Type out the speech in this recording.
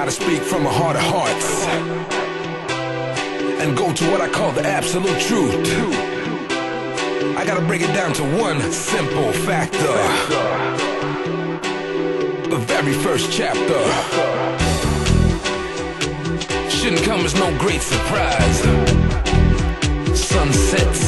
gotta speak from a heart of hearts and go to what I call the absolute truth. I gotta break it down to one simple factor. The very first chapter shouldn't come as no great surprise. Sunsets